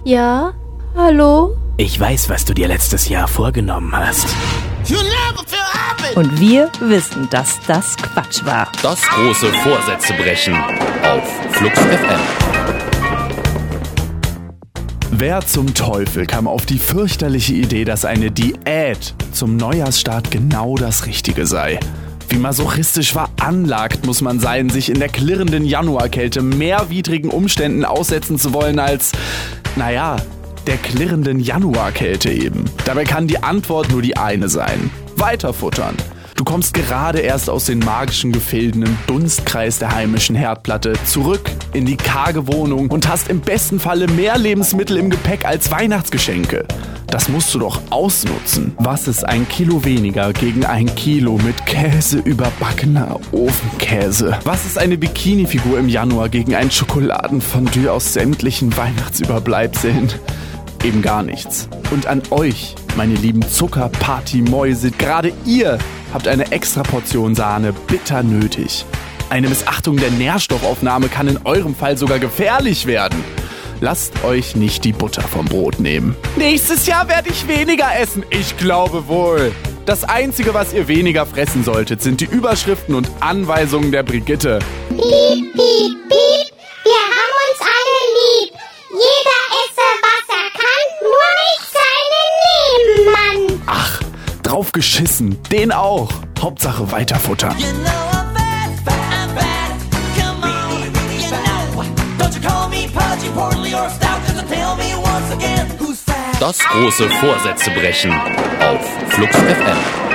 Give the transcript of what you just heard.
Ja? Hallo? Ich weiß, was du dir letztes Jahr vorgenommen hast. Und wir wissen, dass das Quatsch war. Das große Vorsätze brechen auf Flux FM. Wer zum Teufel kam auf die fürchterliche Idee, dass eine Diät zum Neujahrsstart genau das Richtige sei? Wie masochistisch veranlagt muss man sein, sich in der klirrenden Januarkälte mehr widrigen Umständen aussetzen zu wollen als, der klirrenden Januarkälte eben. Dabei kann die Antwort nur die eine sein: Weiterfuttern. Du kommst gerade erst aus den magischen Gefilden im Dunstkreis der heimischen Herdplatte zurück in die karge Wohnung und hast im besten Falle mehr Lebensmittel im Gepäck als Weihnachtsgeschenke. Das musst du doch ausnutzen. Was ist 1 Kilo weniger gegen 1 Kilo mit Käse überbackener Ofenkäse? Was ist eine Bikini-Figur im Januar gegen ein Schokoladenfondue aus sämtlichen Weihnachtsüberbleibseln? Eben gar nichts. Und an euch, meine lieben Zuckerparty-Mäuse, gerade ihr habt eine extra Portion Sahne bitter nötig. Eine Missachtung der Nährstoffaufnahme kann in eurem Fall sogar gefährlich werden. Lasst euch nicht die Butter vom Brot nehmen. Nächstes Jahr werde ich weniger essen. Ich glaube wohl. Das Einzige, was ihr weniger fressen solltet, sind die Überschriften und Anweisungen der Brigitte. Piep, piep, piep. Wir haben uns alle lieb. Jeder esse, was er kann, nur nicht seinen Nebenmann. Ach, drauf geschissen. Den auch. Hauptsache weiterfuttern. Das große Vorsätze brechen auf Flux FM.